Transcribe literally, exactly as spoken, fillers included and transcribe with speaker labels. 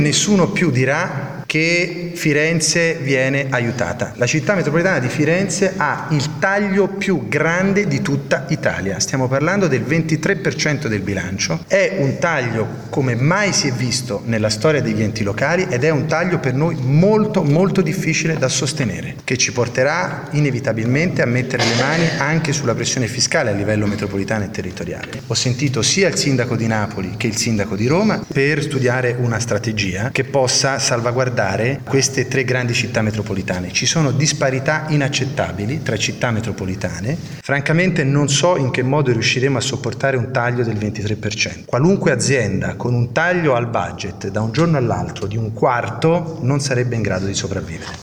Speaker 1: Nessuno più dirà che Firenze viene aiutata. La città metropolitana di Firenze ha il taglio più grande di tutta Italia. Stiamo parlando del ventitré per cento del bilancio. È un taglio come mai si è visto nella storia degli enti locali ed è un taglio per noi molto molto difficile da sostenere, che ci porterà inevitabilmente a mettere le mani anche sulla pressione fiscale a livello metropolitano e territoriale. Ho sentito sia il sindaco di Napoli che il sindaco di Roma per studiare una strategia che possa salvaguardare queste tre grandi città metropolitane. Ci sono disparità inaccettabili tra città metropolitane. Francamente non so in che modo riusciremo a sopportare un taglio del ventitré per cento. Qualunque azienda con un taglio al budget da un giorno all'altro di un quarto non sarebbe in grado di sopravvivere.